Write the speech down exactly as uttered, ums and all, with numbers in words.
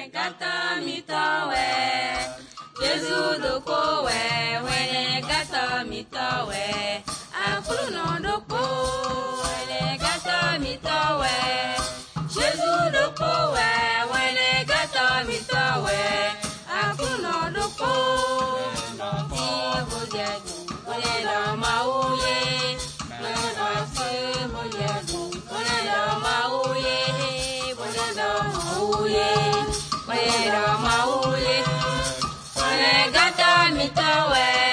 gata mi tawe, Jesu doko we, wene gata mi tawe, akulu no doko, wene gata mi tawe, Jesu doko we, wene gata mi tawe, akulu no doko, ti bojedu, wene la mauye, wene la fi bojedu, wene la mauye, wene la mauye. Where am I? Where gata mi tawe.